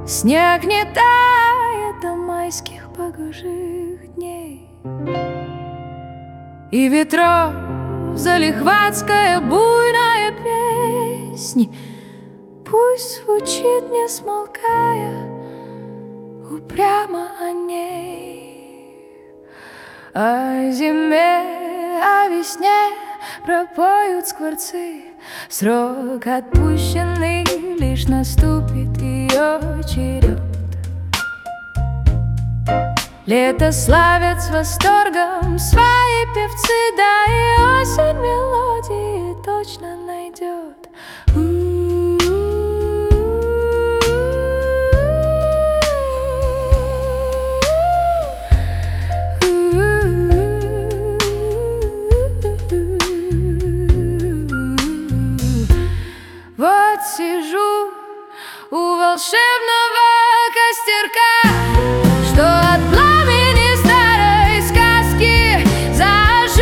Снег не тает до майских погожих дней, и ветров залихватская буйная песнь пусть звучит, не смолкая, упрямо о ней. О зиме, о весне пропоют скворцы, срок отпущенный лишь наступит ее черед. Лето славят с восторгом свои певцы, да и осень мелодии точно найдет. Вот сижу у волшебного костерка, что от пламени старой сказки зажжёт.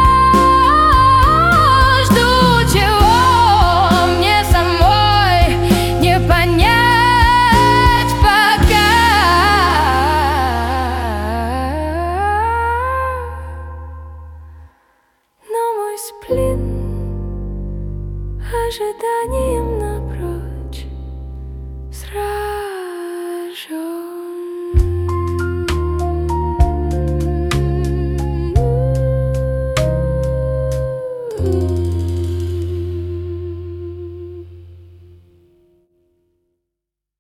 Жду, чего мне самой не понять пока. Но мой сплин ожиданием напрочь сражёт.